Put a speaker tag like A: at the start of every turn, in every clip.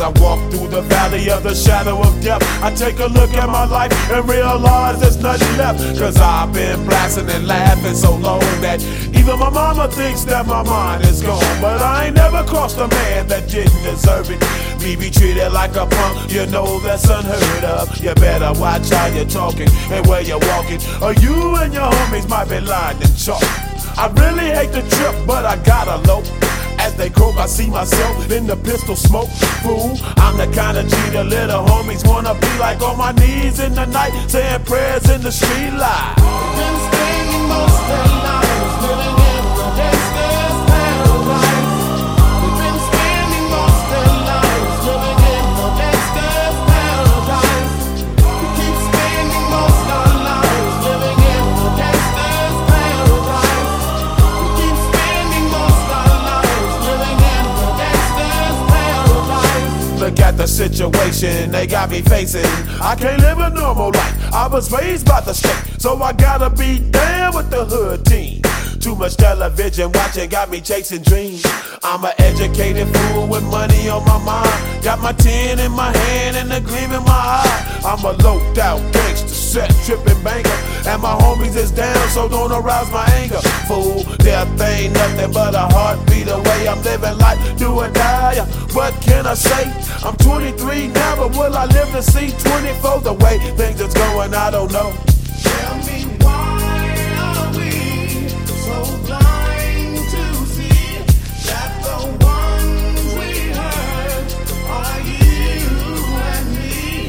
A: I walk through the valley of the shadow of death, I take a look at my life and realize there's nothing left. Cause I've been blasting and laughing so long that even my mama thinks that my mind is gone. But I ain't never crossed a man that didn't deserve it. Me be treated like a punk, you know that's unheard of. You better watch how you're talking and where you're walking, or you and your homies might be lying in chalk. I really hate the trip, but I gotta low. As they croak, I see myself in the pistol smoke. Fool, I'm the kind of G the little homies wanna be like, on my knees in the night, saying prayers in the street light.
B: Been spending most of their lives living in the gangster's paradise. We've been spending most of their lives living in the gangster's paradise. We keep spending most of our lives living in the gangster's paradise. We keep spending most of our lives living in the gangster's paradise.
A: Look at the situation they got me facing. I can't live a normal life. I was raised by the state, so I gotta be down with the hood team. Too much television watching got me chasing dreams. I'm an educated fool with money on my mind. Got my tin in my hand and a gleam in my eye. I'm a loped out gangster, set tripping banker, and my homies is down, so don't arouse my anger. Fool, death ain't nothing but a heartbeat away. I'm living life, do or die. What can I say? I'm 23 now, but will I live to see 24? The way things is going, I don't know.
B: Tell me, why are we so blind to see that the ones we hurt are you and me?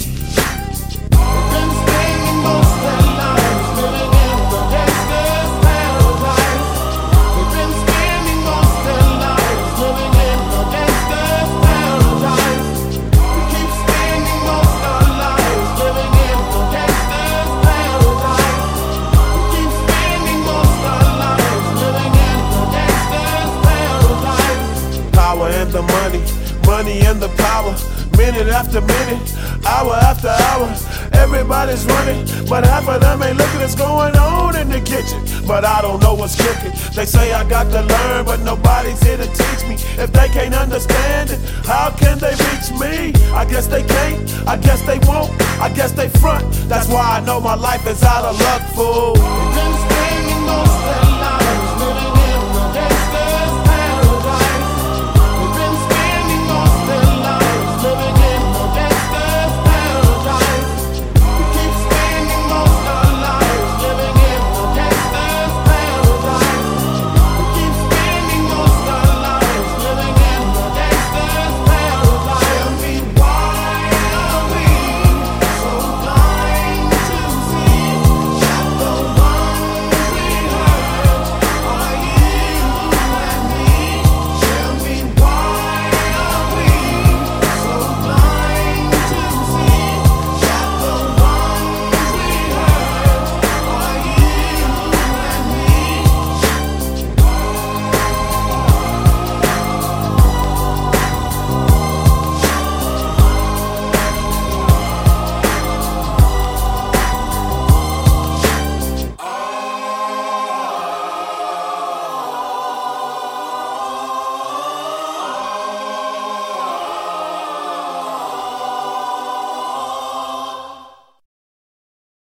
B: We've been spending most of our lives living in the gangster's paradise. We've been spending most of our lives living in the gangster's paradise. We keep spending most of our lives living in the gangster's paradise. We keep spending most of our lives living in the gangster's paradise.
A: Power and the money, money and the power. Minute after minute, hour after hour, everybody's running, but half of them ain't looking what's going on in the kitchen. But I don't know what's cooking. They say I got to learn, but nobody's here to teach me. If they can't understand it, how can they reach me? I guess they can't, I guess they won't, I guess they front. That's why I know my life is out of luck, fool.
B: We've been spending most of